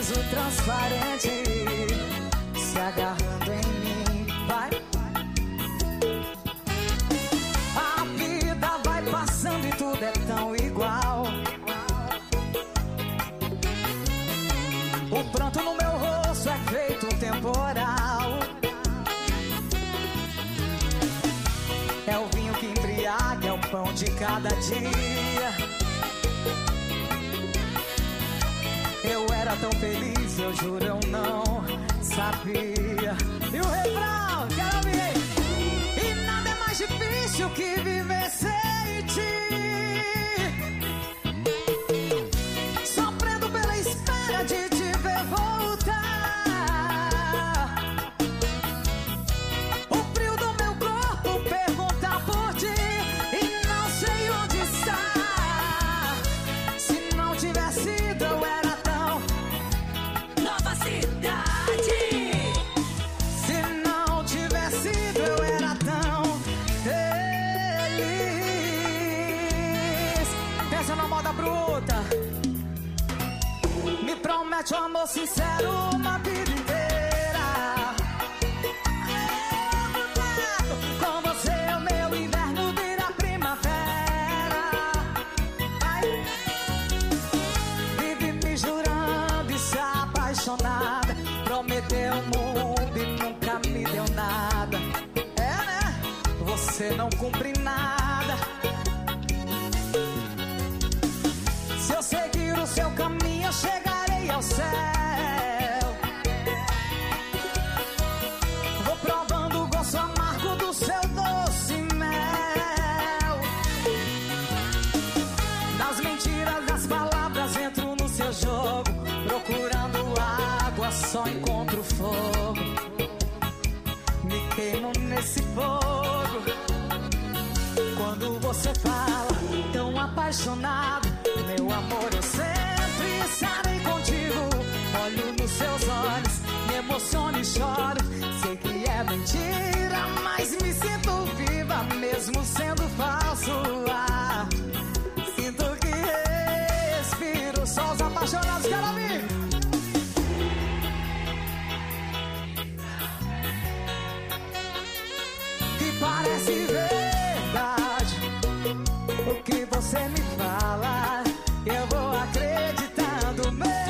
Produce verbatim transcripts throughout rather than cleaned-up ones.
sorriso transparente se agarrando em mim, vai. A vida vai passando e tudo é tão igual. O pranto no meu rosto é feito um temporal. É o vinho que embriaga, é o pão de cada dia. Eu era tão feliz, eu juro, eu não sabia. E o refrão, quero ouvir. E nada é mais difícil que viver sem ti, sofrendo pela espera de te ver voltar. O frio do meu corpo pergunta por ti e não sei onde está. Se não tivesse sido, eu era bruta. Me promete um amor sincero uma vida inteira. Com você o meu inverno vira primavera. Vai. Vive me jurando e se apaixonada. Prometeu o mundo e nunca me deu nada. É, né? Você não cumpre nada. Se eu seguir o seu caminho, eu chegarei ao céu. Vou provando o gosto amargo do seu doce mel. Nas mentiras das palavras entro no seu jogo. Procurando água, só encontro fogo. Me queimo nesse fogo. Quando você fala tão apaixonado, meu amor, eu sempre estarei contigo. Olho nos seus olhos, me emociono e choro. Sei que é mentira, mas me sinto viva, mesmo sendo falso. Ah, sinto que respiro. Só os apaixonados, quero ouvir. Que parece verdade o que você me fala. Eu vou acreditando,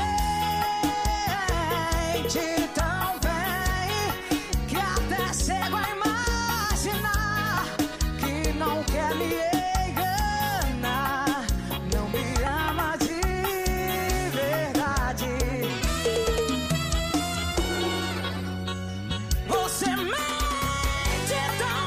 mente tão bem que até chego a imaginar que não quer me enganar, não me ama de verdade. Você mente tão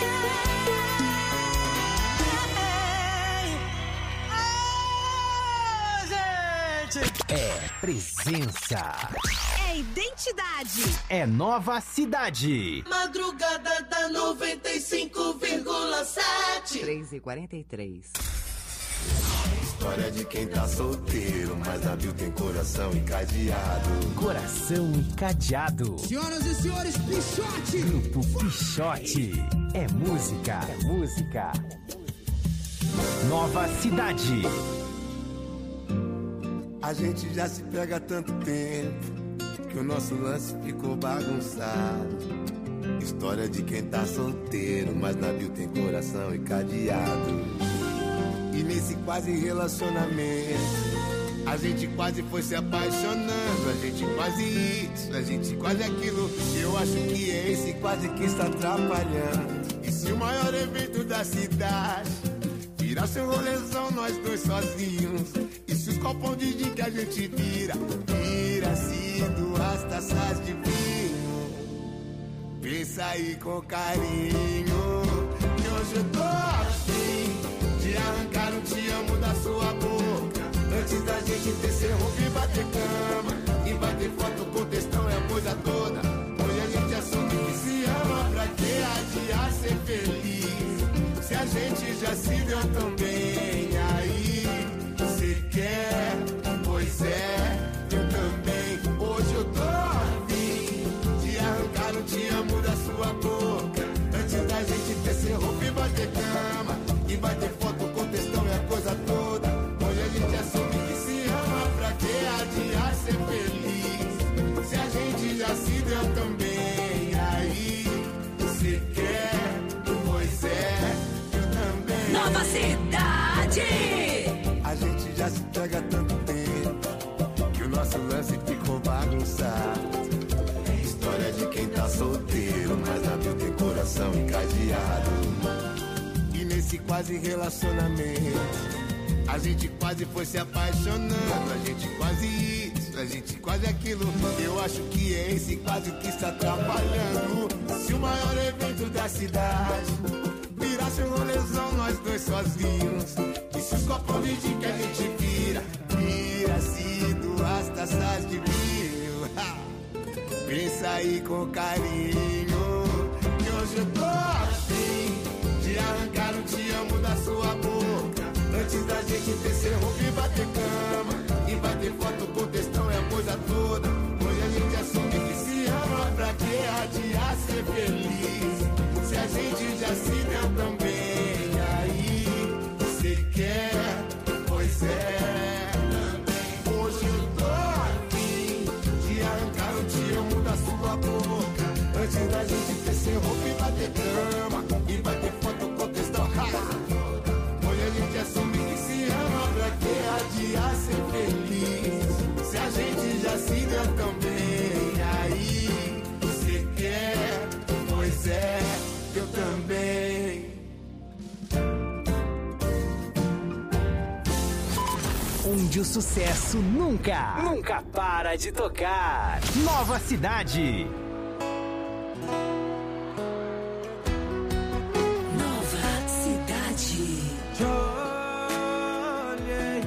bem. É presença. É identidade. É nova cidade. Madrugada da noventa e cinco vírgula sete. três e quarenta e três. História de quem tá solteiro, mas a Bill tem coração encadeado. Coração encadeado. Senhoras e senhores, Pichote. Grupo Pichote. É música. É música. Nova cidade. A gente já se pega há tanto tempo que o nosso lance ficou bagunçado. História de quem tá solteiro, mas na Bill tem coração encadeado. E nesse quase relacionamento, a gente quase foi se apaixonando. A gente quase isso, a gente quase aquilo. Eu acho que é esse quase que está atrapalhando. E se o maior evento da cidade virar seu rolezão, nós dois sozinhos? E se os copão de gin que a gente vira, vira-se duas taças de vinho? Pensa aí com carinho, que hoje eu tô afim de arrancar um te amo da sua boca, antes da gente descer roupa e bater cama, e bater foto com textão é a coisa toda. Hoje a gente assume que se ama, pra que adiar ser feliz, se a gente já se deu tão bem. Aí cê quer, pois é, eu também. Hoje eu tô afim de arrancar um te amo da sua boca, antes da gente descer roupa e bater cama, e bater foto com textão é a coisa toda. Peixote! A gente já se pega há tanto tempo que o nosso lance ficou bagunçado. História de quem tá solteiro, mas na vida tem coração encadeado. E nesse quase relacionamento, a gente quase foi se apaixonando. A gente quase isso, a gente quase aquilo. Eu acho que é esse quase que está atrapalhando. Se o maior evento da cidade virasse um rolezão, nós dois sozinhos. E se os copos de gin que a gente vira, vira-se duas taças de vinho. Ha! Pensa aí com carinho, que hoje eu tô afim de arrancar o te amo da sua boca. Antes da gente descer roupa e bater cama, e bater foto com textão e a coisa toda. Hoje a gente assume que se ama, pra que adiar ser feliz? Se a gente já se deu tão bem, aí você quer, pois é. Hoje eu tô afim de arrancar o te amo da sua boca. Antes da gente descer roupa e bater cama, e bater foto com textão. Hoje a gente assume que se ama, pra que adiar ser feliz? Se a gente já se deu tão bem, aí você quer, pois é, eu também. Onde o sucesso nunca, nunca para de tocar. Nova Cidade. Nova Cidade. Olhei,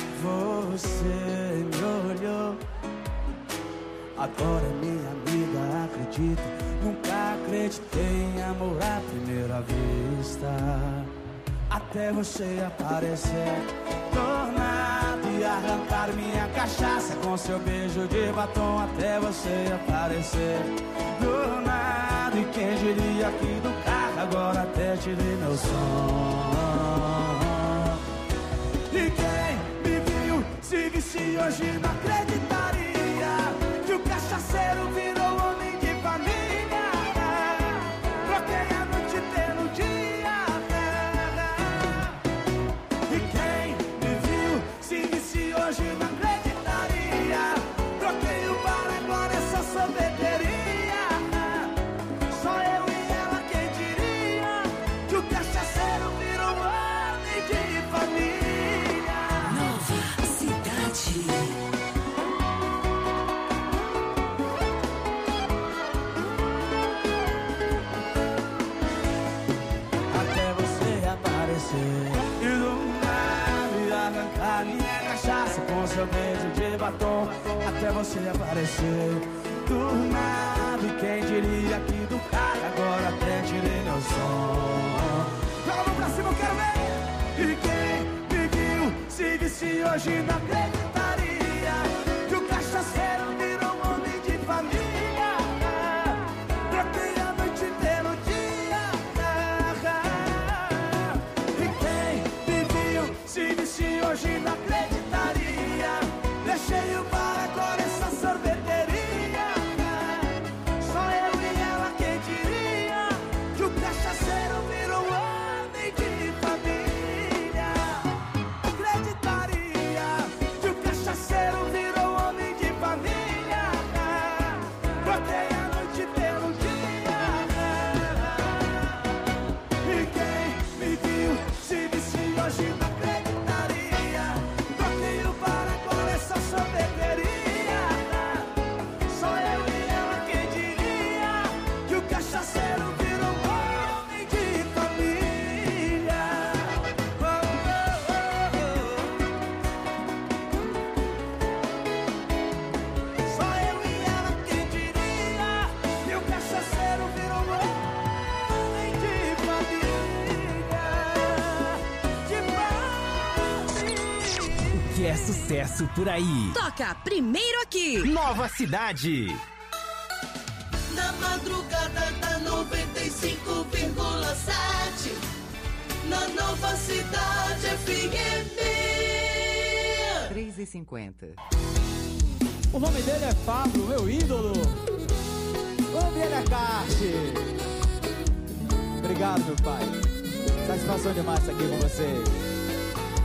você me olhou. Agora minha amiga acredita. Nunca acreditei em amor à primeira vista. Até você aparecer do nada e arrancar minha cachaça com seu beijo de batom. Até você aparecer do nada. E quem diria que do carro agora até tirei meu som. E quem me viu se visse hoje não acreditaria que o cachaceiro virou homem de família. Troquei a noite pelo dia. E quem me viu se visse hoje não acreditaria. Troquei o bar, agora é só sorveteria. Só eu e ela, quem diria que o cachaceiro virou homem de família. Nova Cidade. Até você aparecer e do nada arrancar minha cachaça com seu beijo de batom. Até você aparecer do nada. E quem diria que do carro agora até tirei meu som. Joga a mão pra cima, eu quero ver. E quem me viu se visse hoje não acreditaria que o cachaceiro virou um homem de família. Troquei a noite pelo dia. E quem me viu se visse hoje não acreditaria. Deixei o bar, agora essa sorveteria. Só eu e ela, quem diria que o cachaceiro virou homem de família. Acreditaria que o cachaceiro virou homem de família. Troquei a noite pelo dia. E quem me viu se visse hoje não acreditaria. Troquei o bar, agora essa sorveteria. Só eu e ela, quem diria que o cachaceiro virou homem de família. Oh, oh, oh. Só eu e ela, quem diria que o cachaceiro virou homem de família. De família. Que é sucesso por aí. Toca primeiro aqui. Nova Cidade. Na madrugada da noventa e cinco vírgula sete, na Nova Cidade F M. três e cinquenta. O nome dele é Pablo, meu ídolo. O nome dele é Carte. Obrigado, meu pai. Satisfação demais estar aqui com vocês.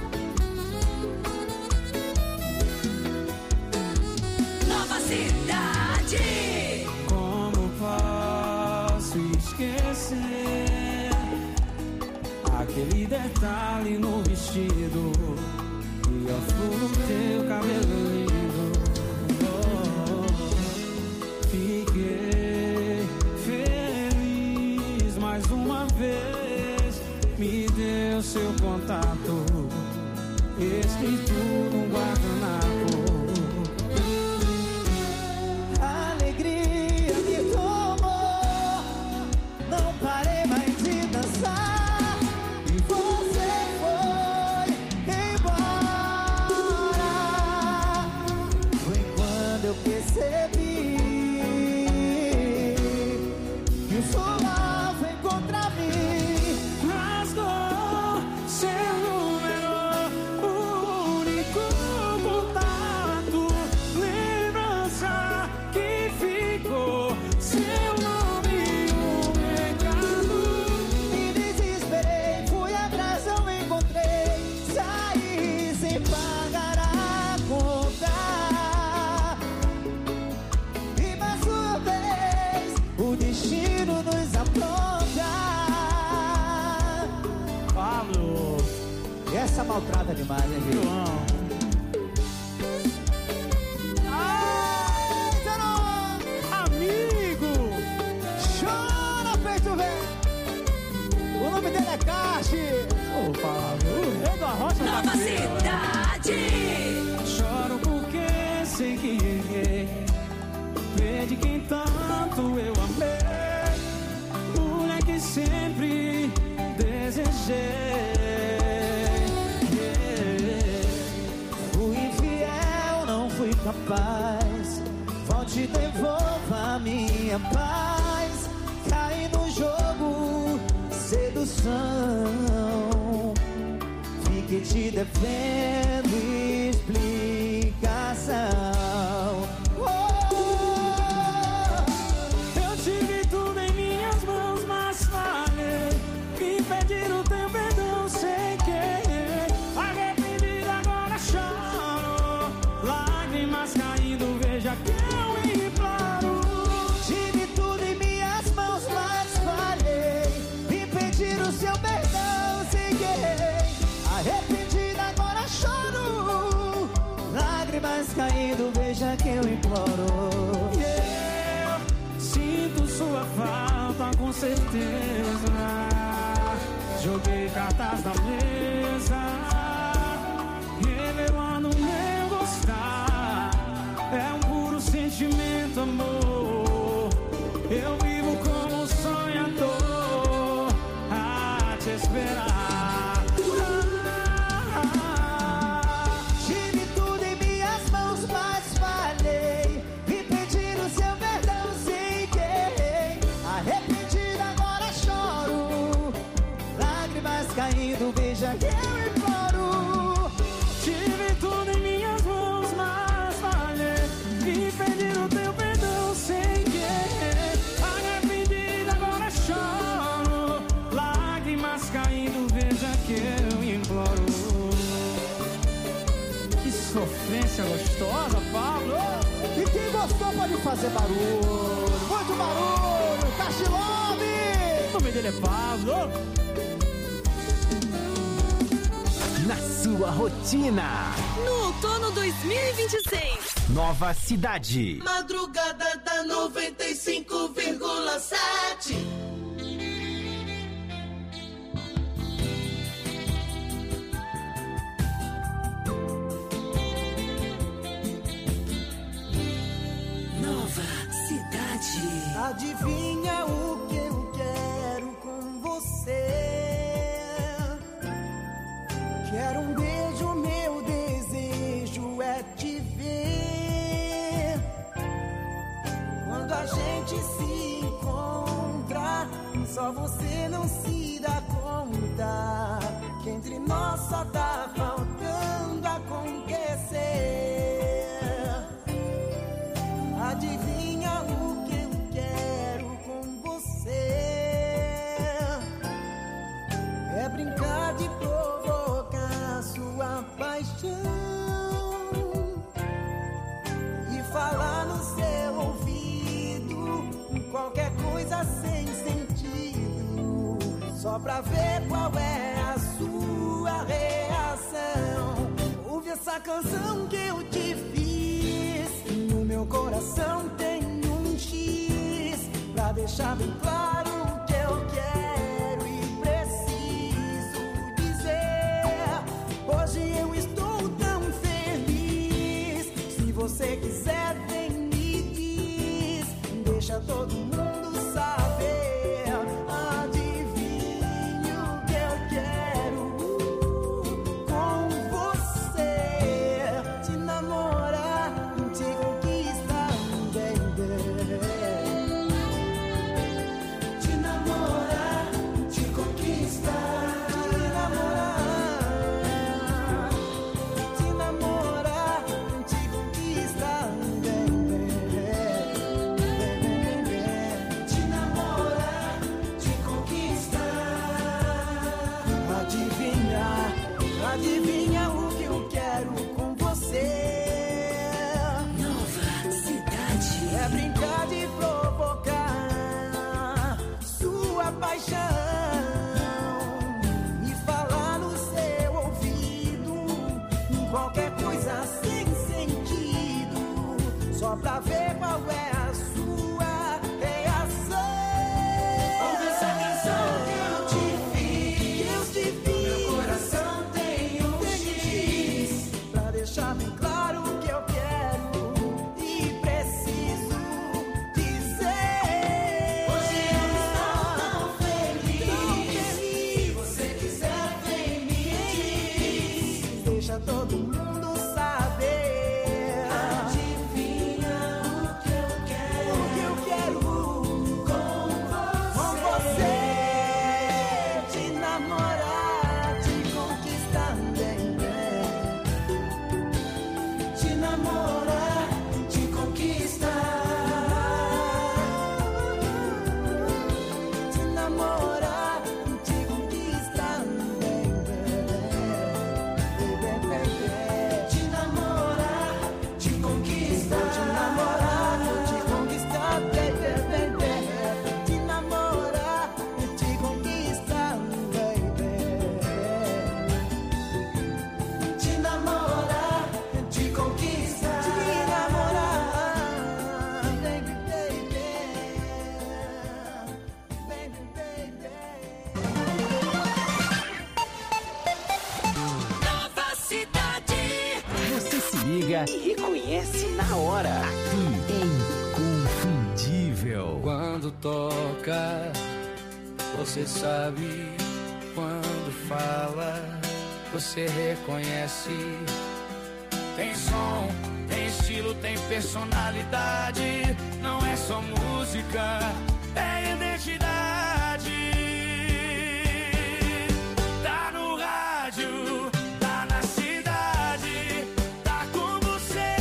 aquele detalhe no vestido e a flor no teu cabelo lindo. Oh, fiquei feliz mais uma vez. Me deu seu contato escrito num guardanapo. Alegria me tomou, não parei mais de dançar e você foi embora. Foi quando eu percebi que o sol vem contra mim. Rasgou seu número, o único contato, lembrança que ficou, seu nome e um recado. Me desesperei, fui atrás, não encontrei, saí sem pagar a conta. E mais uma vez, o destino nos apronta. Pablo, Essa maltrata demais, hein, viu? João, Ai, Zenon! amigo, Chora, peito velho! O nome dele é Cache! ô Pablo, o rei da rocha Nova tá aqui. cidade. Choro porque sei que errei, perdi quem tanto eu amei, mulher que sempre desejei. Fui infiel, não fui capaz. Volte e devolva a minha paz. Caí no jogo, sedução. Fiquei te devendo explicação. Oh! Eu tive tudo em minhas mãos, mas falhei em pedir o teu perdão sem querer. Arrependido agora choro, lágrimas caindo, veja que eu imploro. Tive tudo em minhas mãos, mas falhei em pedir o seu perdão sem querer. Arrependido agora choro, lágrimas caindo, veja que eu imploro. E eu sinto sua falta com certeza. Joguei cartas na mesa, revelando meu gostar. É um puro sentimento, amor. Eu vivo como um sonhador a te esperar. Tive tudo em minhas mãos, mas falhei em pedir o seu perdão sem querer. Arrependido agora choro, lágrimas caindo, veja que eu imploro. Tive tudo em minhas mãos, mas falhei em pedir o teu perdão sem querer. Arrependido agora choro, lágrimas caindo, veja que eu imploro. Que sofrência gostosa, Pablo. E quem gostou pode fazer barulho, muito barulho, Cachilove! O nome dele é Pablo. Na sua rotina. No outono dois mil e vinte e seis. Nova cidade. Madrugada da noventa e cinco vírgula sete. Nova cidade. Adivinha o que eu quero com você? Quero um beijo, meu desejo é te ver. Quando a gente se encontra, só você não se dá conta que entre nós só tá faltando acontecer. Adivinha o que eu quero com você? É brincar de provocar sua paixão e falar no seu ouvido qualquer coisa sem sentido, só pra ver qual é a canção que eu te fiz. No meu coração tem um X pra deixar bem claro o que eu quero e preciso dizer. Hoje eu estou tão feliz. Se você quiser, vem me diz. Deixa todo mundo saber. Adivinha o que eu quero com você. Te namorar, te conquistar, baby. Te namorar, te conquistar. Te namorar, te namorar, te conquistar, baby. Te namorar, te conquistar. Adivinha, adivinha o que eu quero com você. Nova Cidade. É brincar de provocar sua paixão e falar no seu ouvido qualquer coisa sem sentido, só pra ver qual é a sua reação. Ouve essa canção que eu te fiz, que eu te fiz. Meu coração tem um X pra deixar bem claro o que eu quero e preciso dizer. Hoje eu estou tão feliz. Se você quiser, vem me diz. Deixa todo mundo saber. Adivinha o que eu quero, o que eu quero com você. Te namorar, te conquistar, baby. Te namorar, te conquistar. Te namorar, te conquistar, baby. Te namorar, te conquistar. Te namorar, te conquistar, baby, baby. Te namorar, te conquistar, baby. Te namorar, te conquistar. Te namorar, baby, baby. Baby, baby. Nova Cidade. Você se liga e reconhece na hora. Aqui é Inconfundível. Quando toca, você sabe. Quando fala, você reconhece. Tem som, tem estilo, tem personalidade. Não é só música, é identidade. Tá no rádio, tá na cidade, tá com você.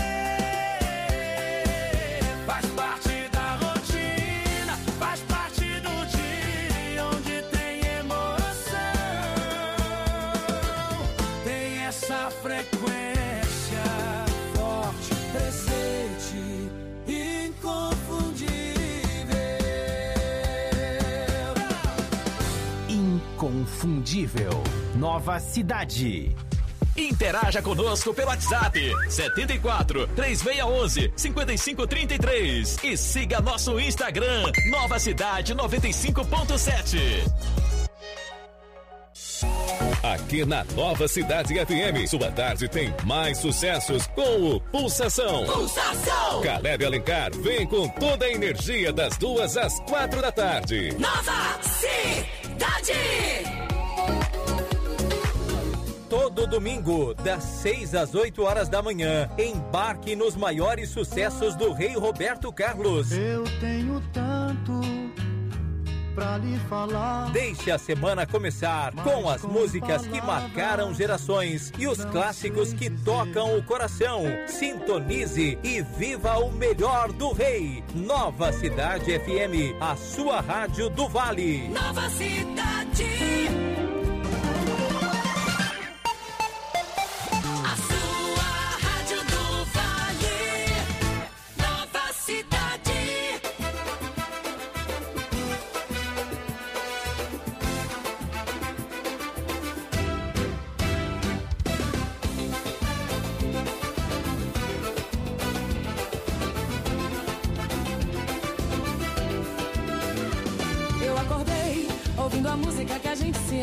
Faz parte da rotina, faz parte do dia onde tem emoção. Tem essa frequência forte, presente, inconfundível. Inconfundível. Nova Cidade. Interaja conosco pelo WhatsApp setenta e quatro, três seis um um, cinco cinco três três e siga nosso Instagram Nova Cidade noventa e cinco ponto sete. Aqui na Nova Cidade F M, sua tarde tem mais sucessos com o Pulsação. Pulsação. Caleb Alencar vem com toda a energia das duas às quatro da tarde. Nova Cidade. Todo domingo, das seis às oito horas da manhã, embarque nos maiores sucessos do Rei Roberto Carlos. Eu tenho tanto pra lhe falar. Deixe a semana começar com as músicas que marcaram gerações e os clássicos que tocam o coração. Sintonize e viva o melhor do Rei. Nova Cidade F M, a sua rádio do Vale. Nova Cidade. A sua rádio do Vale. Nova Cidade.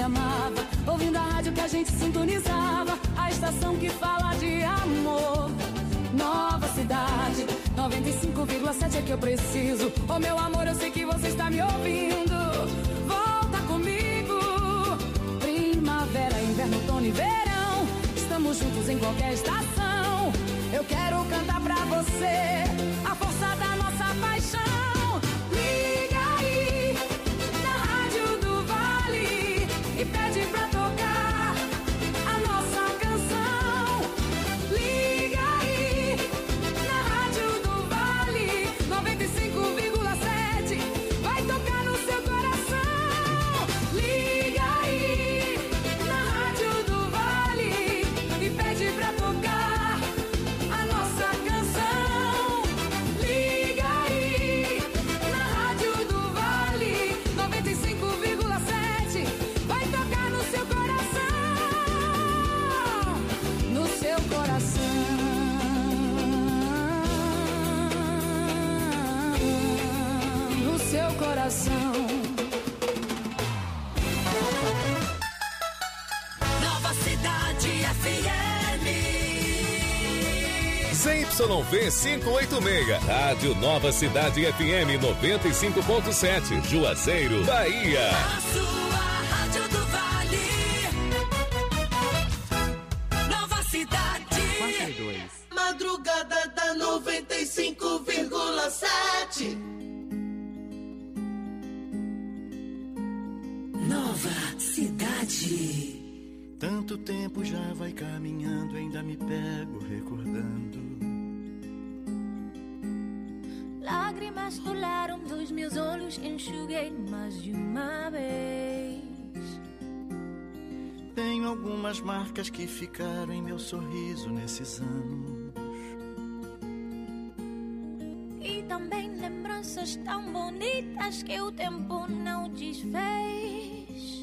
amava, ouvindo a rádio que a gente sintonizava, a estação que fala de amor. Nova cidade, noventa e cinco vírgula sete é que eu preciso. Oh meu amor, eu sei que você está me ouvindo. Volta comigo. Primavera, inverno, outono e verão, estamos juntos em qualquer estação. Eu quero cantar pra você a força da nossa paixão. Liga aí na Rádio do Vale e pede pra tocar a nossa canção. Liga aí na Rádio do Vale noventa e cinco vírgula sete, vai tocar no seu coração. Liga aí na Rádio do Vale e pede pra tocar a nossa canção. Liga aí na Rádio do Vale noventa e cinco vírgula sete, vai tocar no seu coração, no seu coração, no seu coração. Nova Cidade F M. Z Y V quinhentos e oitenta e seis, Rádio Nova Cidade F M noventa e cinco ponto sete, Juazeiro, Bahia. A sua Rádio do Vale. Nova Cidade. quatro dois. Madrugada da noventa e cinco vírgula sete. Nova Cidade. Tanto tempo já vai caminhando, ainda me pego recordando. Lágrimas rolaram dos meus olhos, enxuguei mais de uma vez. Tenho algumas marcas que ficaram em meu sorriso nesses anos. E também lembranças tão bonitas que o tempo não desfez.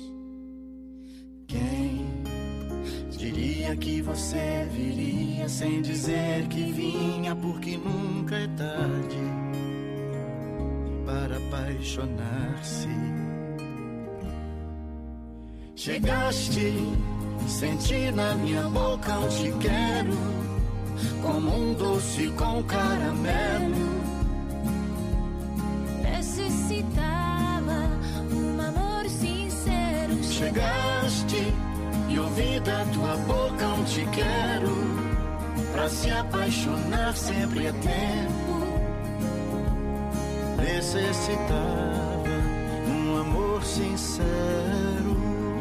Quem diria que você viria sem dizer que vinha, porque nunca é tarde para apaixonar-se. Chegaste, senti na minha boca um te quero, como um doce com caramelo. Necessitava um amor sincero. Chegaste e ouvi da tua boca um te quero, pra se apaixonar sempre é tempo. Necessitava um amor sincero.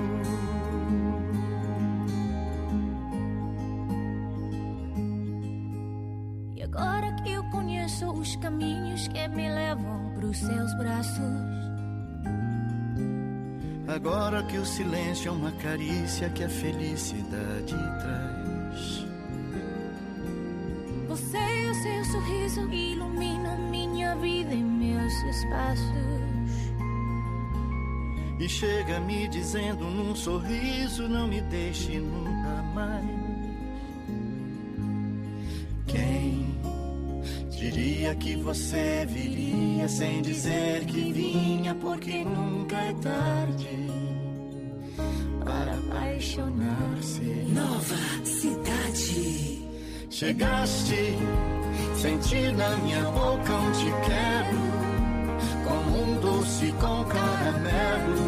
E agora que eu conheço os caminhos que me levam pros seus braços, agora que o silêncio é uma carícia que a felicidade traz, você e o seu sorriso iluminam minha vida e meus espaços. e chega me dizendo num sorriso: não me deixe nunca mais. Quem diria que você viria sem dizer que vinha, porque nunca é tarde para apaixonar-se. Nova Cidade. Chegaste, senti na minha boca um te quero, como um doce com caramelo.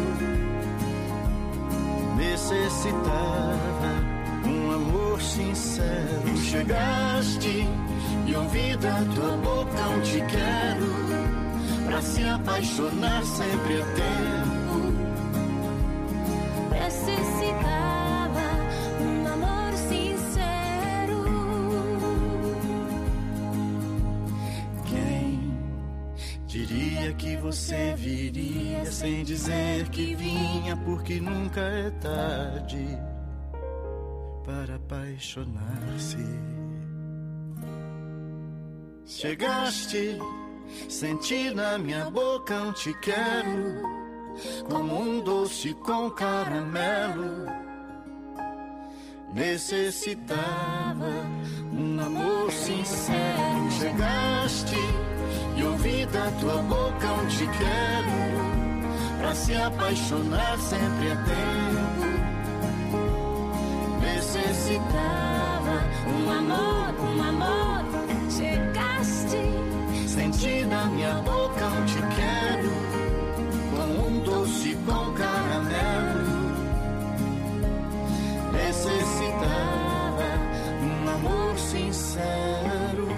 Necessitava um amor sincero. Chegaste e ouvi da tua boca um te quero, pra se apaixonar sempre é tempo. Necessitava um amor sincero. Quem diria que você viria sem dizer que vinha, porque nunca é tarde para apaixonar-se. Chegaste, senti na minha boca um te quero, como um doce com caramelo. Necessitava um amor sincero. Chegaste e ouvi da tua boca um te quero, pra se apaixonar sempre é tempo. necessitava um amor, um amor. Chegaste, senti na minha boca um te quero, como um doce com caramelo. Necessitava um amor sincero.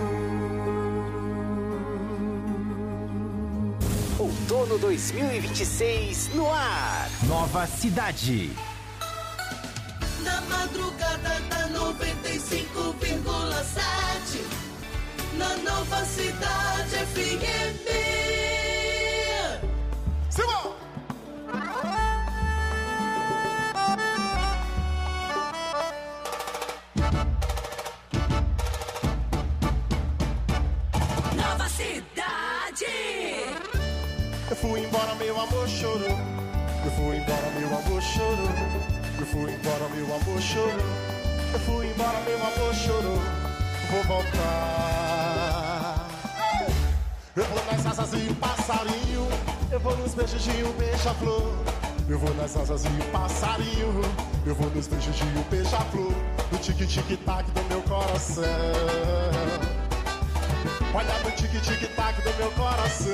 Outono dois mil e vinte e seis no ar. Nova Cidade. Na madrugada da noventa e cinco vírgula sete, na Nova Cidade F M. Simão! Nova Cidade. Eu fui embora, meu amor chorou. Eu fui embora, meu amor chorou. Eu fui embora, meu amor chorou. Eu fui embora, meu amor chorou. Vou voltar. Eu vou nas asas e o passarinho. Eu vou nos beijos de um beija-flor. Eu vou nas asas e o passarinho. Eu vou nos beijos de um beija-flor. No tique-tique-tac do meu coração. Olha no tique-tique-tac do meu coração.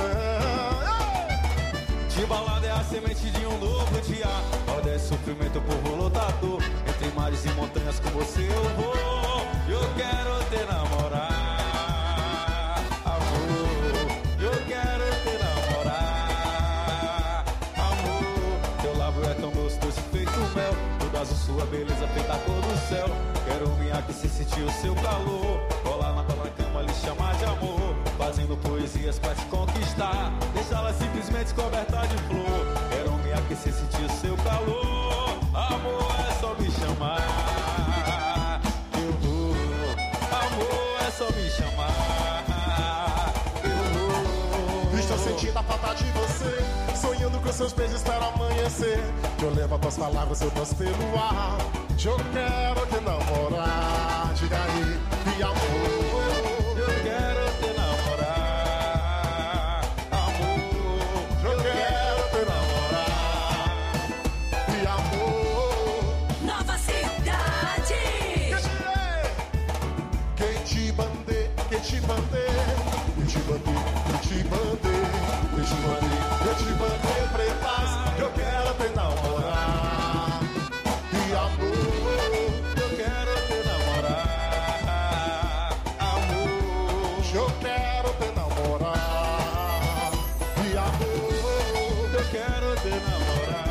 De balada é a semente de um novo dia. Roda é sofrimento, povo lutador. Entre mares e montanhas com você eu vou. Eu quero te namorar, amor. Eu quero te namorar, amor. Teu lábio é tão gostoso, feito mel. Toda azul, sua beleza feita a cor do céu. Quero me aquecer, sentir o seu calor. Colar na tua cama, lhe chamar de amor. Fazendo poesias pra te conquistar. Deixá-la simplesmente coberta de flor. Quero me aquecer, sentir o seu calor. Amor, é só me chamar. Eu vou. Amor, é só me chamar. Eu vou. Estou sentindo a falta de você. Sonhando com seus beijos, espero amanhecer. Eu levo as tuas palavras, eu danço pelo ar. Eu quero te namorar. Diga aí, e amor. Eu quero te namorar, amor. Eu quero te namorar, e amor. Nova Cidade. Quem te mandei, quem te mandei, quem te mandei, quem te mandei, quem te mandei, eu te mandei pretas. Eu quero te namorar, e amor. Eu quero te namorar, amor. Eu quero te namorar, e amor. Eu quero te namorar.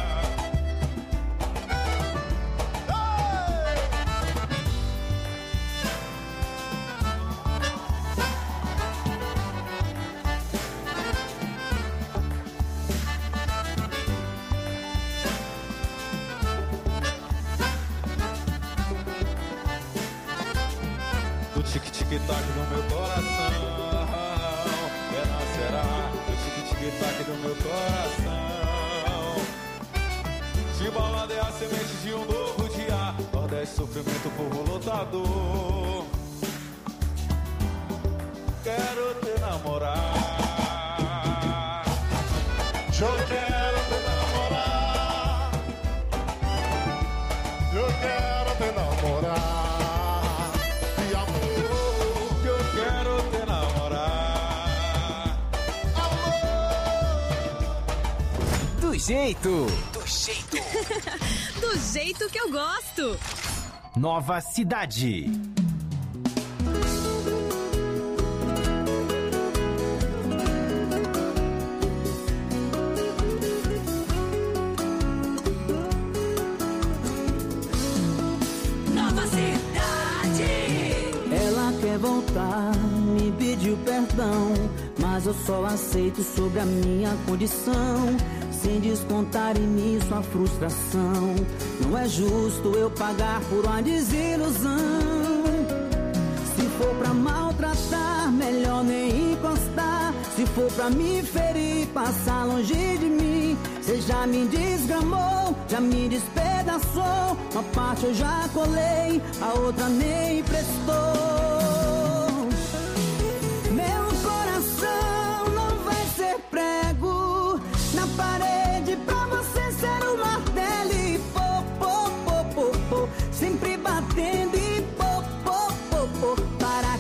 Do tique-tique-tac do meu coração, ela será do tique-tique-tac do meu coração. De balada é a semente de um novo dia. Nordeste, sofrimento, povo lutador. Quero te namorar. Eu quero te namorar. Eu quero te namorar. Eu quero te namorar. Do jeito. Do jeito. Do jeito que eu gosto. Nova Cidade. Nova Cidade. Ela quer voltar, me pediu perdão, mas eu só aceito sobre a minha condição, sem descontar em mim sua frustração. Não é justo eu pagar por uma desilusão. Se for pra maltratar, melhor nem encostar. Se for pra me ferir, passar longe de mim. Cê já me desgramou, já me despedaçou. Uma parte eu já colei, a outra nem prestou. Meu coração não vai ser prego na parede pra você ser um martelo e pô, pô, pô, pô, pô, sempre bater.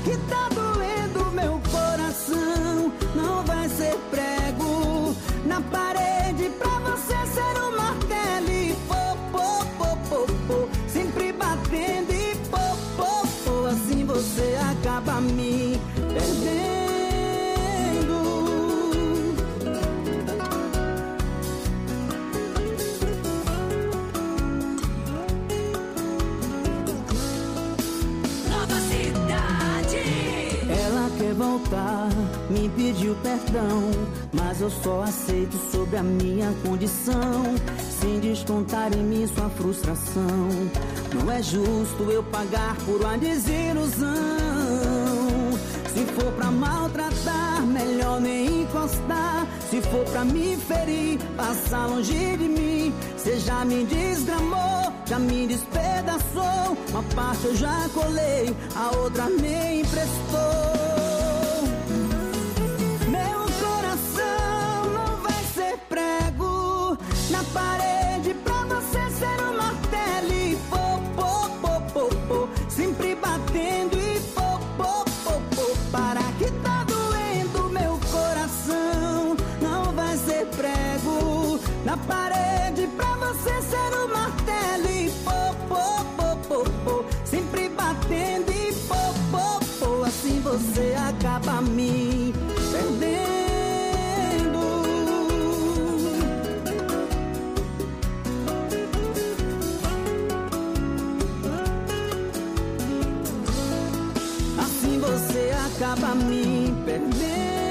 que tá doendo meu coração. Não vai ser prego na parede pra você ser um martelo e pô, pô, pô, pô, pô, sempre batendo e pô, pô, pô, assim você acaba me perdendo. Voltar, me pediu perdão, mas eu só aceito sob a minha condição, sem descontar em mim sua frustração. Não é justo eu pagar por uma desilusão. Se for pra maltratar, melhor nem encostar. Se for pra me ferir, passar longe de mim. Cê já me desgramou, já me despedaçou. Uma parte eu já colei, a outra me emprestou. Prego na parede pra você ser um martelo e pô, pô, pô, pô, pô, sempre batendo e pô, pô, pô, pô, para que tá doendo meu coração. Não vai ser prego na parede pra você ser um martelo e pô, pô, pô, pô, pô, sempre batendo e pô, pô, pô, assim você acaba me perdendo. Você acaba me perdendo.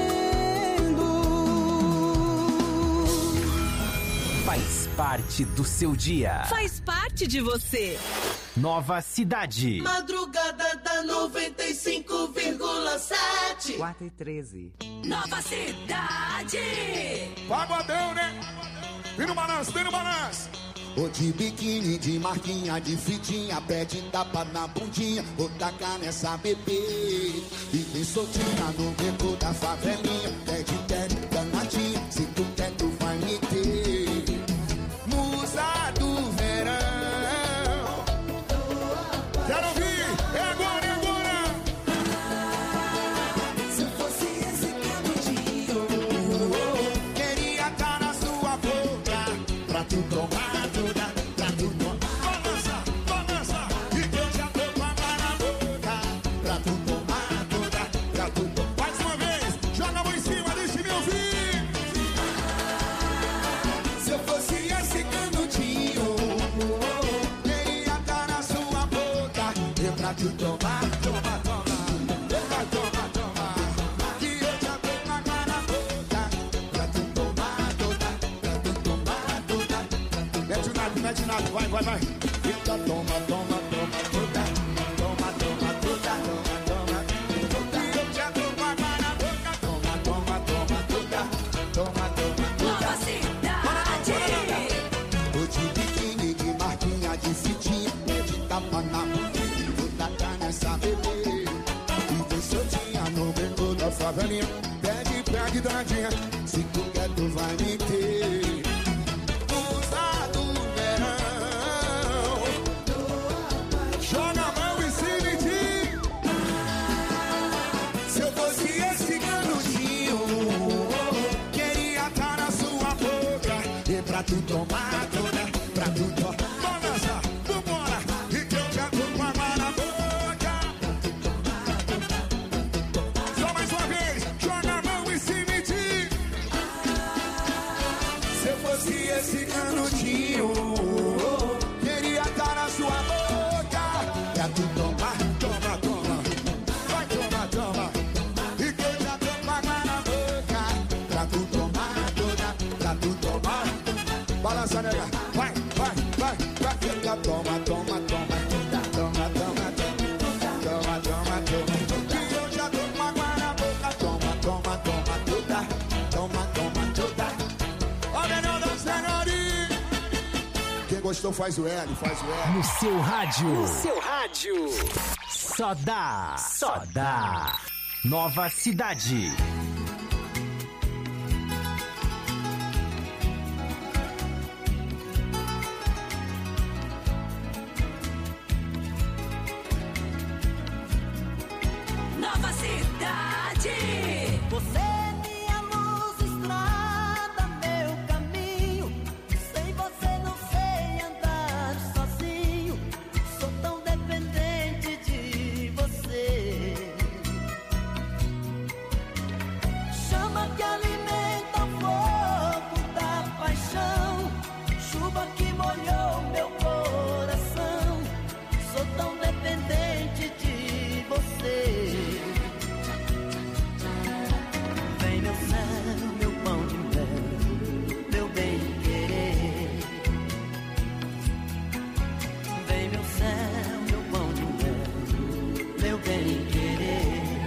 Faz parte do seu dia. Faz parte de você. Nova Cidade. Madrugada da noventa e cinco vírgula sete. quatro e treze. Nova Cidade. Pagodão, né? Vem no balanço, vem no balanço. Ô de biquíni, de marquinha, de fitinha, pede tapa na bundinha, vou tacar nessa bebê. E vem soltinha no beco da favelinha, pede, pede, danadinha, se tu quer tu vai me ter. Musa do verão. Quero ouvir, é agora, é agora. Se eu fosse esse canudinho, queria estar na sua boca, pra tu tomar. Tu toma, toma, toma, toma, toma, toma, que eu já tô com água na boca. Pra tu tomar toda, pra tu tomar toda. Mete o nato, mete o nato, vai, vai, vai. Eita, toma, toma, toma toda. Toma, toma, toda, toma, toma, toda. Que eu já tô com água na boca. Toma, toma, toma toda. Toma, toma, toda. Nova Cidade. O de biquíni, de marquinha, de fitinha, pede tapa na bunda. Essa bebê, e vem soltinha no beco da favelinha, pede, pede, danadinha, se tu quer tu vai me ter. Musa do verão, joga a mão e se medir. Se eu fosse esse canudinho, queria estar na sua boca, e pra tu tomar toda, pra tu tomar. Balança, vambora, e que eu já tô com a mão na boca. Esse canudinho, queria estar na sua boca, pra tu tomar, toma, toma, vai, toma, toma, e que eu já tô com água na boca, pra tu tomar toda, pra tu tomar. Balança, nega, vai, vai, vai, vai, fica, toma, toma, toma, toma, toma, toma, toma, toma, toma, que eu já tô com água na boca. Toma, toma, toma, toda, toma, toma, toda. Ó, menor da Senhori. Quem gostou faz o L, faz o L. No seu rádio. No seu rádio. Só dá. Só dá. Nova Cidade. Nova Nova Cidade. Você é minha luz, estrada, meu caminho. Sem você não sei andar sozinho. Sou tão dependente de você. Chama que alimenta o fogo da paixão. Chuva que molhou meu coração. Sou tão dependente de você. Vem meu céu, meu pão de mel, meu bem querer. Vem meu céu, meu pão de mel, meu bem querer.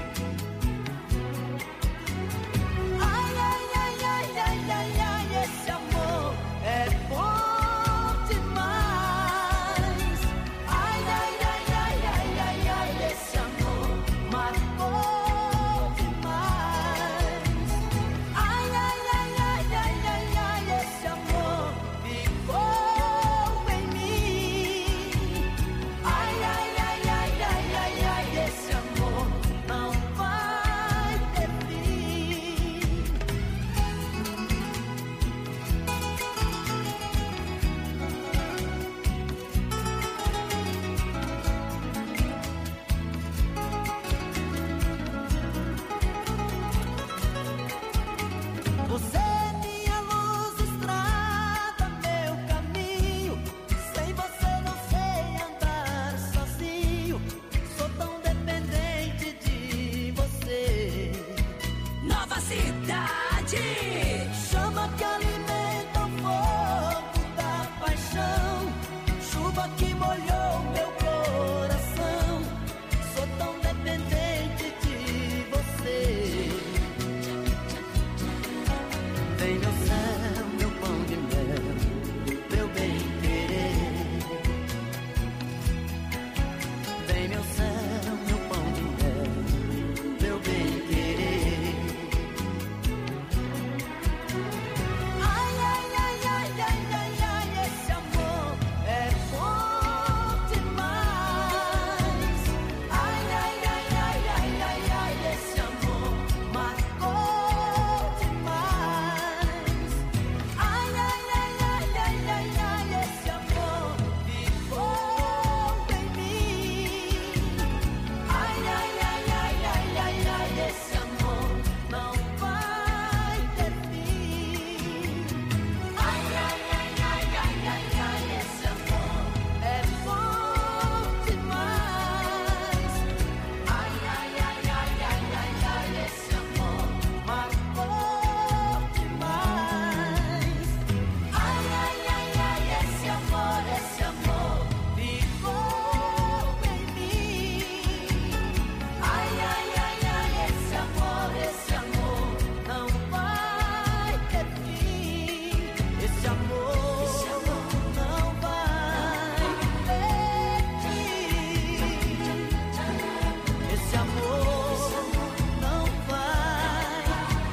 Ai, ai, ai, ai, ai, ai, ai, esse amor é bom demais. Ai, ai, ai, ai, ai, ai, ai, esse amor marcou demais. Ai, ai, ai, ai, ai, ai, ai, esse amor ficou em mim. Ai, ai, ai, ai, ai, ai, ai, esse amor não vai ter fim. Você é minha luz, estrada, meu caminho. Sem você não sei andar sozinho. Sou tão dependente de você. Nova Cidade. Chama que alimenta o fogo da paixão. Chuva que molhou meu coração. Sou tão dependente de você. Vem meu céu, meu pão de mel, meu bem querer. Vem meu céu, meu pão de mel, meu bem querer. Ai, ai, ai, ai, ai, ai, ai, esse amor é bom demais. Ai, ai, ai, ai, ai, ai, ai, esse amor marcou demais. Ai, ai, ai, ai, ai, ai, ai, esse amor ficou em mim. Ai, ai, ai, ai, ai, ai, ai, esse amor não vai ter fim. Ai, ai, ai, ai, ai, ai, ai, esse amor é bom demais. Ai, ai, ai, ai, ai, ai, ai, esse amor marcou demais. Ai, ai, ai, ai, esse amor, esse amor ficou em mim. Ai, ai, ai, ai, esse amor, esse amor não vai ter fim. Esse amor, esse amor não vai ter fim. Esse amor não vai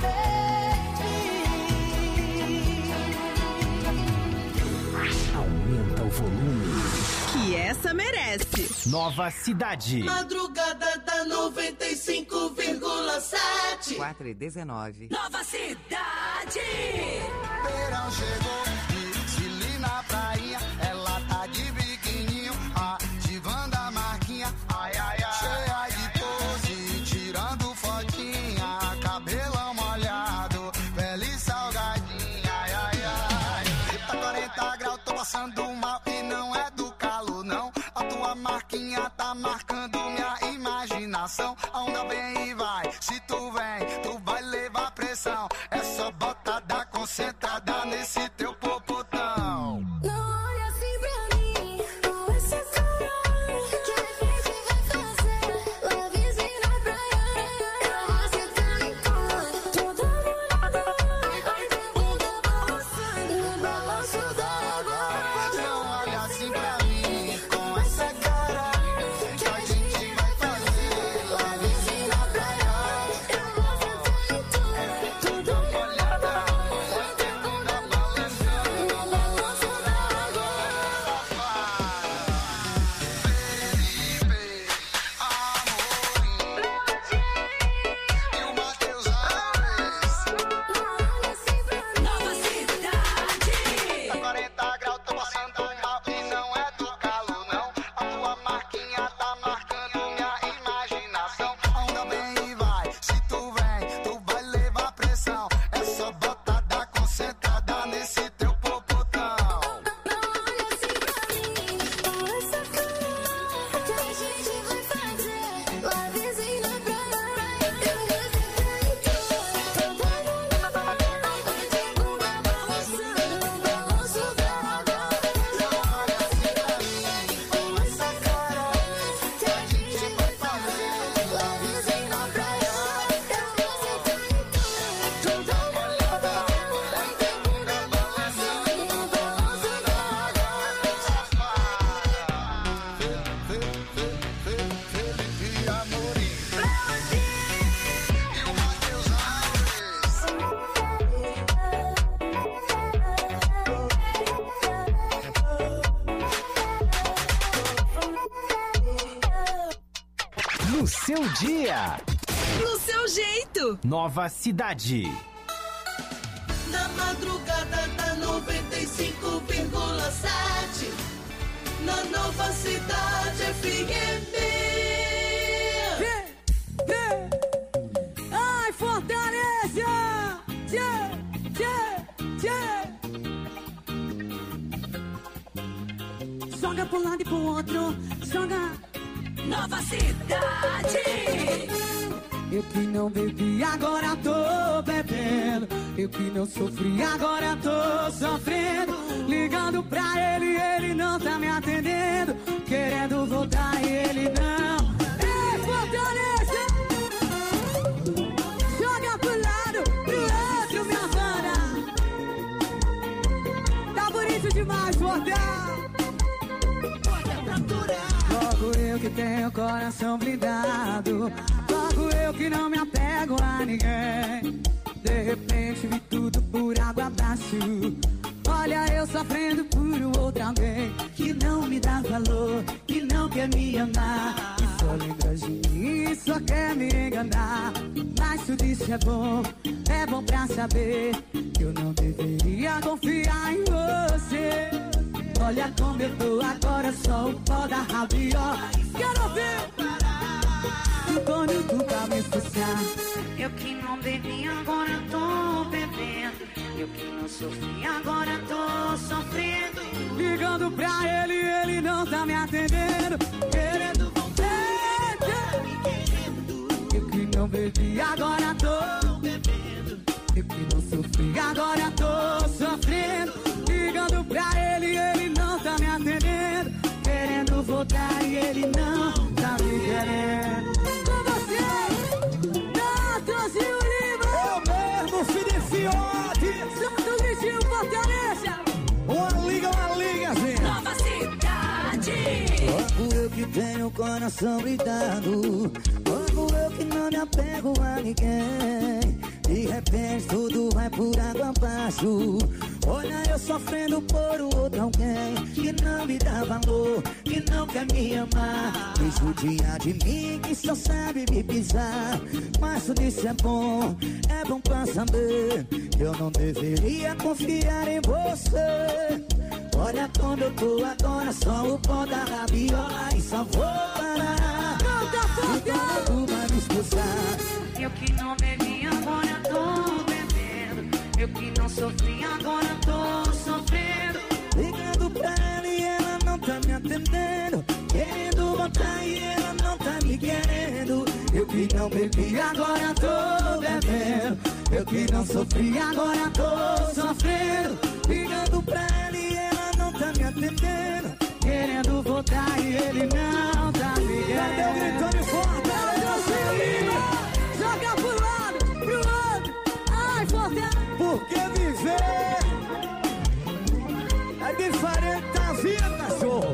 ter fim. Aumenta o volume. Que essa merece. Nova Cidade. Madrugada da noventa e cinco vírgula sete. quatro e dezenove. Nova Cidade. Verão chegou e Chile na praia. Ela tá de biquininho, ativando a marquinha. Ai, ai, ai. Cheia de pose, tirando fotinha. Cabelão molhado, pele salgadinha. Ai, ai, ai. Tá quarenta graus, tô passando mal e não é do calor, não. A tua marquinha tá marcando minha imaginação. A onda vem e vai, se tu vem, tu vai levar pressão. É só botada concentrada nesse teu popotão. Não olha assim pra mim, com essa cara. Que a gente vai fazer? Love na praia. Você tá me colando, toda molhada. Vai bebida balançando no balanço da água. Não olha assim pra mim, com essa cara. Que a gente vai fazer? Love na praia. dia. No seu jeito. Nova Cidade. Na madrugada da noventa e cinco vírgula sete. Na Nova Cidade F M. Yeah, yeah. Ai, Fortaleza! Yeah, yeah, yeah. Joga pro lado e pro outro. Joga. Nova Cidade. Eu que não bebi, agora tô bebendo. Eu que não sofri, agora tô sofrendo. Ligando pra ele, ele não tá me atendendo. Querendo voltar e ele não. Ei, Fortaleza! Joga pro lado, pro outro, minha banda. Tá bonito demais, Fortaleza. Logo eu que tenho coração blindado. Logo eu que não me apego a ninguém. De repente vi tudo por água abaixo. Olha eu sofrendo por outro alguém que não me dá valor, que não quer me amar, que só lembra de mim, só quer me enganar. Mas tudo isso é bom, é bom pra saber que eu não deveria confiar em você. Olha como eu tô agora, só o pó da rabiola. Quero ver o tônico pra me expulsar. Eu que não bebi, agora tô bebendo. Eu que não sofri, agora tô sofrendo. Ligando pra ele, ele não tá me atendendo. Querendo voltar, eu que não bebi, agora tô bebendo. Eu que não sofri, agora tô sofrendo. Ligando pra ele, ele não tá me atendendo. Querendo voltar e ele não tá me querendo. Com vocês, Natos e Lima. Eu mesmo, filho de fiote. Santo Vitinho, Fortaleza. Uma liga, uma liga, gente. Nova Cidade. Logo eu que tenho o coração blindado. Logo eu que não me apego a ninguém. De repente tudo vai por água abaixo. Olha eu sofrendo por outro alguém que não me dá valor, que não quer me amar. Que judia de mim, que só sabe me pisar. Mas tudo isso é bom, é bom pra saber que eu não deveria confiar em você. Olha como eu tô agora, só o pó da rabiola e só vou parar. Então tu vai me expulsar. Eu que não bebi, agora tô bebendo. Eu que não sofri, agora tô sofrendo. Ligando pra ela e ela não tá me atendendo. Querendo voltar e ela não tá me querendo. Eu que não bebi, agora tô bebendo. Eu que não sofri, agora tô sofrendo. Ligando pra ela e ela não tá me atendendo. Querendo voltar e ele não tá me querendo. Cadê o gritando forte? Joga pro lado, pro outro. Ai, Fortaleza. Porque viver é diferente da vida, cachorro.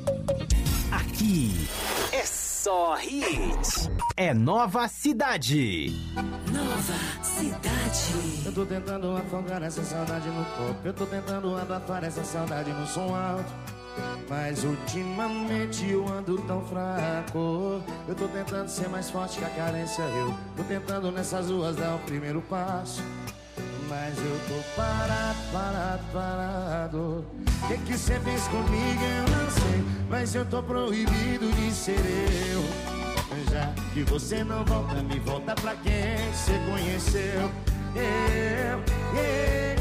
Aqui é só hit. É Nova Cidade. Nova Cidade. Eu tô tentando afogar essa saudade no corpo. Eu tô tentando abafar essa saudade no som alto. Mas ultimamente eu ando tão fraco. Eu tô tentando ser mais forte que a carência. Eu tô tentando nessas ruas dar o primeiro passo. Mas eu tô parado, parado, parado. O que que cê fez comigo eu não sei. Mas eu tô proibido de ser eu. Já que você não volta, me volta pra quem cê conheceu. Eu, eu,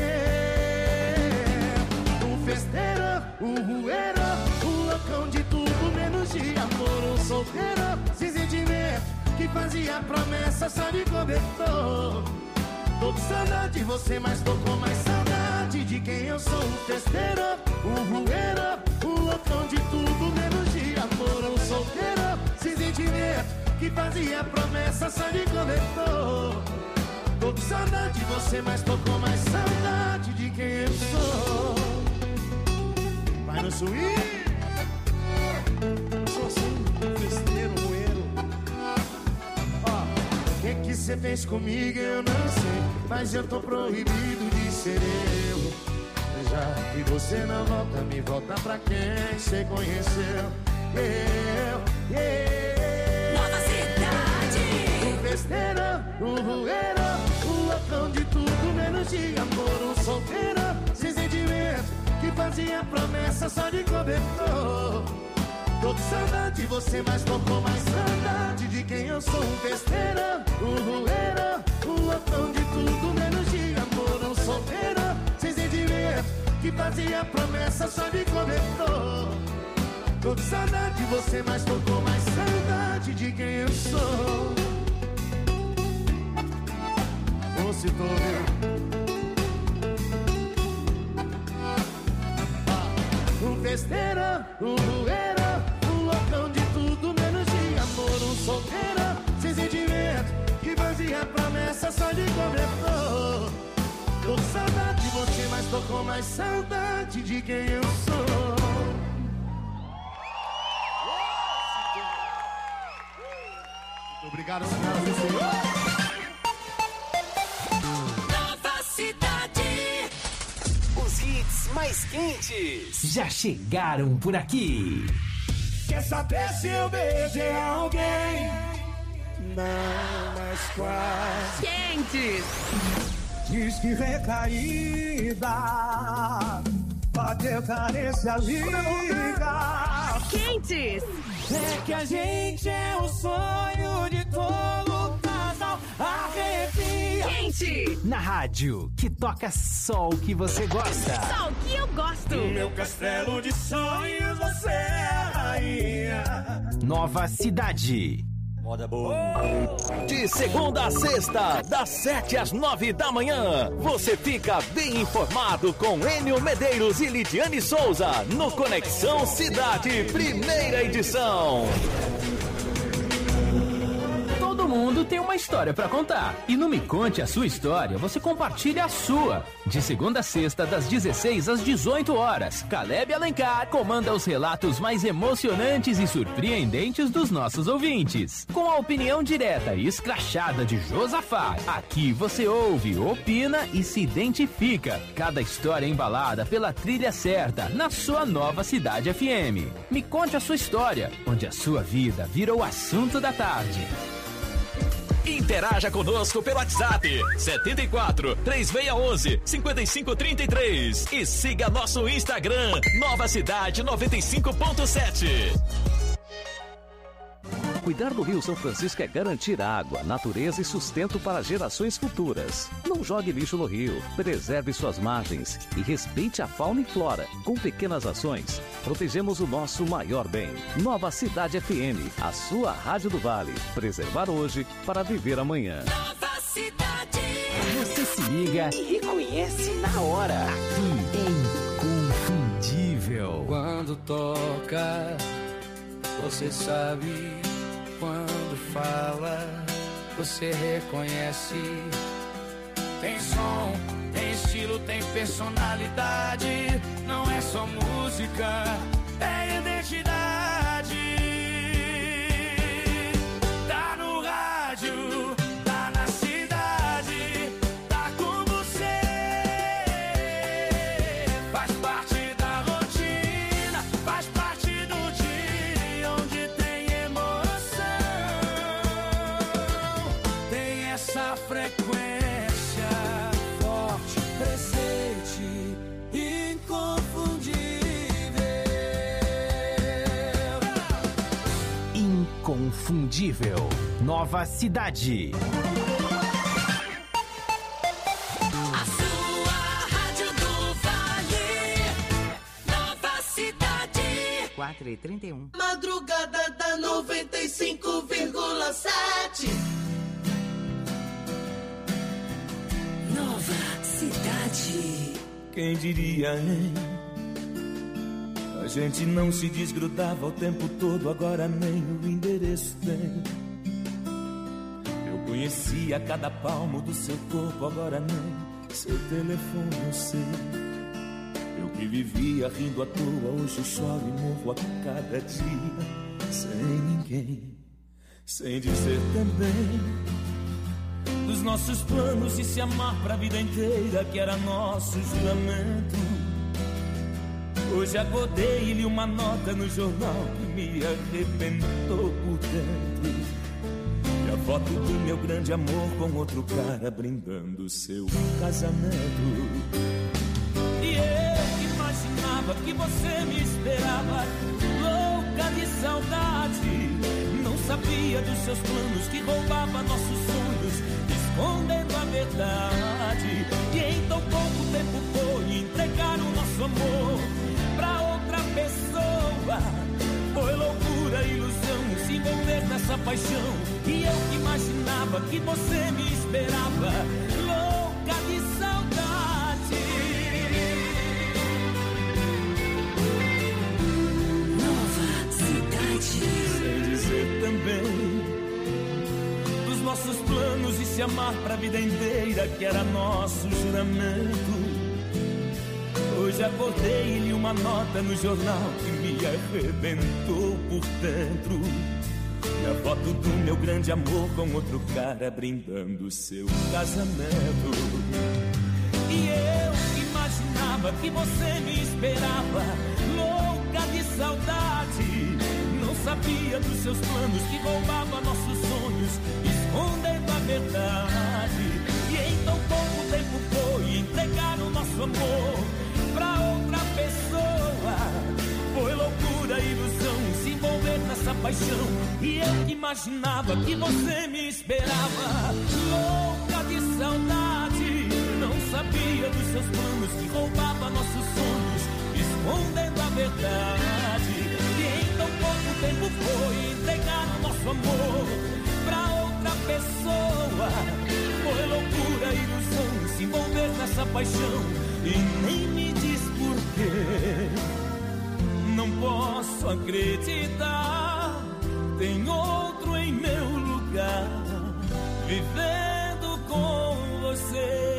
eu. Um festeiro, um rueiro, um loucão de tudo menos de amor. Um solteiro, sem sentimento, que fazia promessa só de cobertor. Tô com saudade de você, mas tô com mais saudade de quem eu sou. Um festeiro, um rueiro, um loucão de tudo menos de amor. Um solteiro, sem sentimento, que fazia promessa só de cobertor. Tô com saudade de você, mas tô com mais saudade de quem eu sou. Vai no swing. Sou assim, festeiro, rueiro. Ó, o que que cê fez comigo eu não sei. Mas eu tô proibido de ser eu. Já que você não volta, me volta pra quem cê conheceu. Eu, eu. Nova Cidade. festeira, um rueiro, um loucão de tudo menos de amor. Um solteiro, sem sentimento, que fazia promessa só de cobertor. Tô com saudade de você, mas tô com mais saudade de quem eu sou. Um festeiro, um rueiro, um loucão de tudo menos de amor. Um solteiro, sem sentimento, que fazia promessa só de cobertor. Tô com saudade de você, mas tô com mais saudade de quem eu sou. Ô, se tô vendo. Um festeiro, um rueiro, um loucão de tudo menos de amor. Um solteiro, sem sentimento, que fazia promessa só de cobertor. Tô com saudade de você, mas tô com mais saudade de quem eu sou. Muito obrigado, senhoras e senhores. Nova Cidade. Os hits mais quentes já chegaram por aqui. Quer saber se eu beijei alguém? Não, mas quase. Quentes. Diz que recaída, bateu carência, liga. Quentes. É que a gente é o sonho de todo casal. Arrepia. Quente. Na rádio, que toca só o que você gosta. Só o que eu gosto. No meu castelo de sonhos você é a rainha. Nova Cidade. Moda boa. De segunda a sexta, das sete às nove da manhã, você fica bem informado com Enio Medeiros e Lidiane Souza no Conexão Cidade, primeira edição. Todo mundo tem uma história pra contar. E no Me Conte a Sua História, você compartilha a sua. De segunda a sexta, das dezesseis às dezoito horas, Caleb Alencar comanda os relatos mais emocionantes e surpreendentes dos nossos ouvintes. Com a opinião direta e escrachada de Josafá, aqui você ouve, opina e se identifica. Cada história embalada pela trilha certa, na sua Nova Cidade F M. Me Conte a Sua História, onde a sua vida vira o assunto da tarde. Interaja conosco pelo WhatsApp setenta e quatro, três seis um um, cinco cinco três três e siga nosso Instagram Nova Cidade noventa e cinco ponto sete. Cuidar do Rio São Francisco é garantir água, natureza e sustento para gerações futuras. Não jogue lixo no rio, preserve suas margens e respeite a fauna e flora. Com pequenas ações, protegemos o nosso maior bem. Nova Cidade F M, a sua Rádio do Vale. Preservar hoje para viver amanhã. Nova Cidade. Você se liga e reconhece na hora. Aqui é Inconfundível. Quando toca, você sabe. Quando fala, você reconhece. Tem som, tem estilo, tem personalidade. Não é só música, é identidade. Tá no rádio, tá na cidade, tá com você. Faz parte da rotina, faz parte do dia onde tem essa frequência forte, presente, inconfundível. Inconfundível. Nova Cidade. A sua Rádio do Vale. Nova Cidade. quatro e trinta e um. Madrugada da noventa e cinco vírgula sete. Nova Cidade. Quem diria, hein? A gente não se desgrudava o tempo todo, agora nem o endereço tem. Eu conhecia cada palmo do seu corpo, agora nem seu telefone eu sei. Eu que vivia rindo à toa, hoje choro e morro a cada dia. Sem ninguém, sem dizer também dos nossos planos de se amar pra vida inteira, que era nosso juramento. Hoje acordei e li uma nota no jornal que me arrebentou por dentro. E a foto do meu grande amor com outro cara brindando seu casamento. E eu imaginava que você me esperava, louca de saudade. Não sabia dos seus planos que roubava nossos sonhos, escondendo a verdade. E em tão pouco tempo foi entregar o nosso amor pra outra pessoa. Foi loucura, ilusão, se envolver nessa paixão. E eu que imaginava que você me esperava, louca de saudade. Nova Cidade. Sei dizer também dos nossos planos e se amar pra vida inteira, que era nosso juramento. Hoje acordei e li uma nota no jornal que me arrebentou por dentro. E a foto do meu grande amor com outro cara brindando seu casamento. E eu imaginava que você me esperava, louca de saudade. Não sabia dos seus planos que roubava nossos sonhos, escondendo a verdade. E em tão pouco tempo foi entregar o nosso amor pra outra pessoa. Foi loucura, ilusão, se envolver nessa paixão. E eu que imaginava que você me esperava, louca de saudade. Não sabia dos seus planos que roubava nossos sonhos, escondendo a verdade. E em tão pouco tempo foi entregar o nosso amor pra outra pessoa. Foi loucura, ilusão, se envolver nessa paixão. E nem me diz por quê. Não posso acreditar, tem outro em meu lugar, vivendo com você.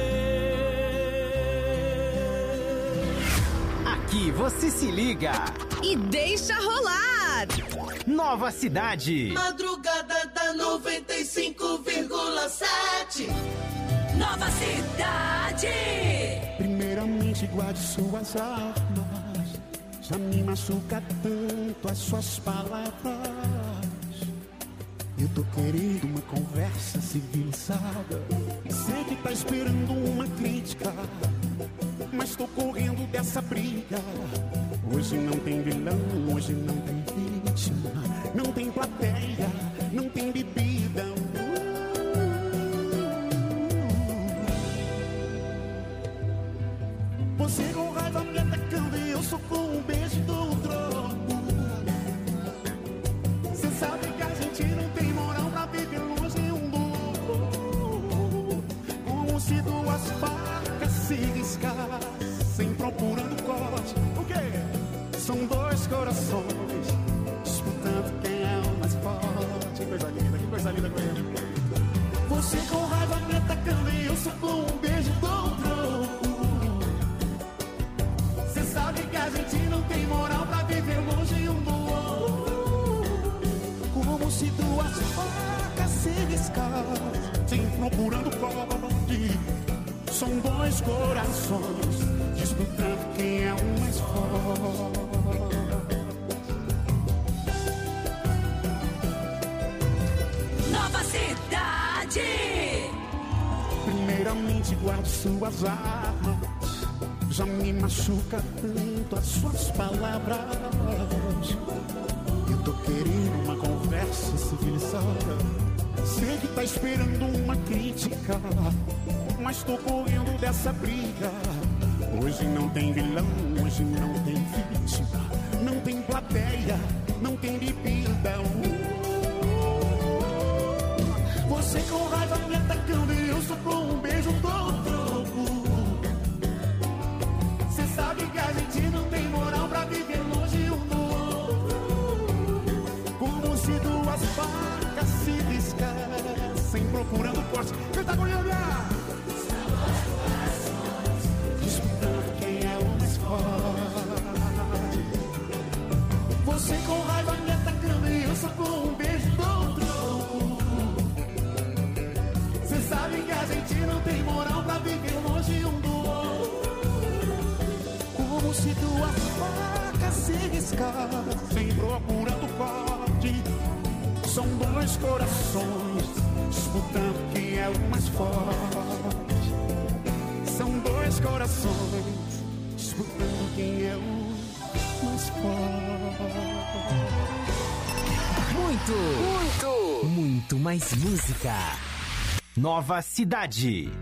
Aqui você se liga e deixa rolar. Nova Cidade. Madrugada da noventa e cinco vírgula sete. Nova Cidade. Primeiramente guarde suas armas, já me machuca tanto as suas palavras. Eu tô querendo uma conversa civilizada. Sei que tá esperando uma crítica, mas tô correndo dessa briga. Hoje não tem vilão, hoje não tem vítima, não tem plateia, não tem bebida. Você com raiva me atacando e eu sou com um beijo do outro. Você sabe que a gente não tem moral pra viver longe um do outro. Como se duas facas se riscassem procurando corte. O quê? São dois corações disputando quem é o mais forte. Que coisa linda, que coisa linda com ele. Você com raiva me atacando e eu sou com um beijo do outro. Sabe que a gente não tem moral pra viver longe um do outro. Como se duas facas se riscassem procurando corte. São dois corações disputando quem é o mais forte. Nova Cidade. Primeiramente guarde suas armas, já me machuca tanto as suas palavras. Eu tô querendo uma conversa civilizada. Sei que tá esperando uma crítica, mas tô correndo dessa briga. Hoje não tem vilão, hoje não tem vítima, não tem plateia, não tem bebida. Você com raiva me atacando e eu sou com um beijo do troco. Você sabe que a gente não tem moral pra viver longe um do outro. Como se duas facas se riscassem procurando corte. Canta com ele, disputando quem é o mais forte. Você com raiva me atacando e eu só com um beijo do outro. Você sabe que a gente não tem moral pra viver longe um do outro. Como se duas facas se riscassem procurando corte. São dois corações disputando quem é o mais forte. São dois corações disputando quem é o mais forte. Muito, muito, muito mais música. Nova Cidade.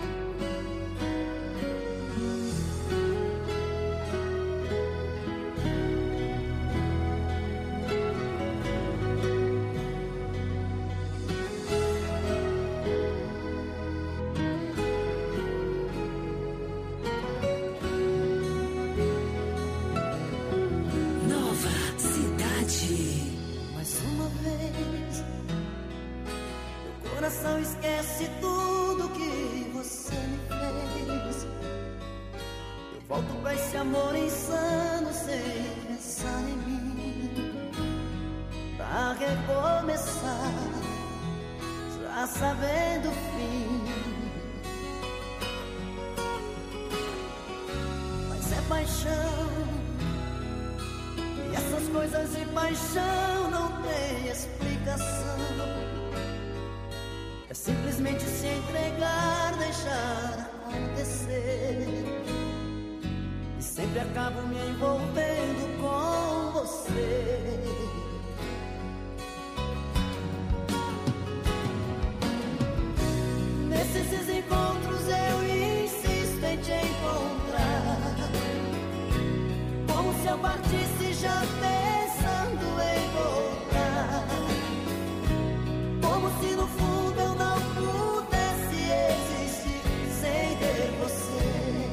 Esquece tudo que você me fez. Eu volto pra esse amor insano sem pensar em mim, pra recomeçar, já sabendo o fim. Mas é paixão, e essas coisas de paixão não tem explicação. É simplesmente se entregar, deixar acontecer. E sempre acabo me envolvendo com você. Nesses encontros eu insisto em te encontrar, como se eu partisse já pensando em voltar, como se no fundo eu não pudesse existir sem ter você.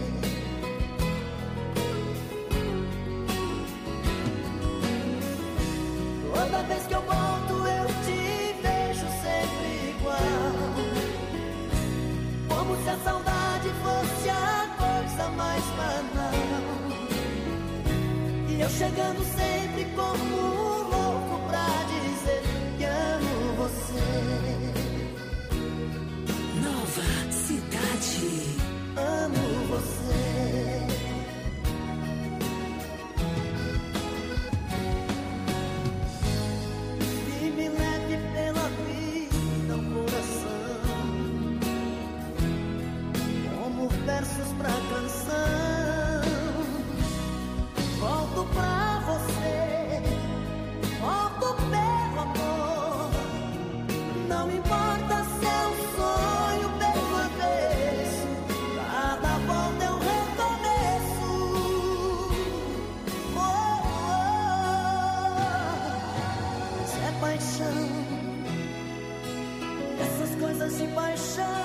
Toda vez que eu volto eu te vejo sempre igual, como se a saudade fosse a coisa mais banal, e eu chegando sempre como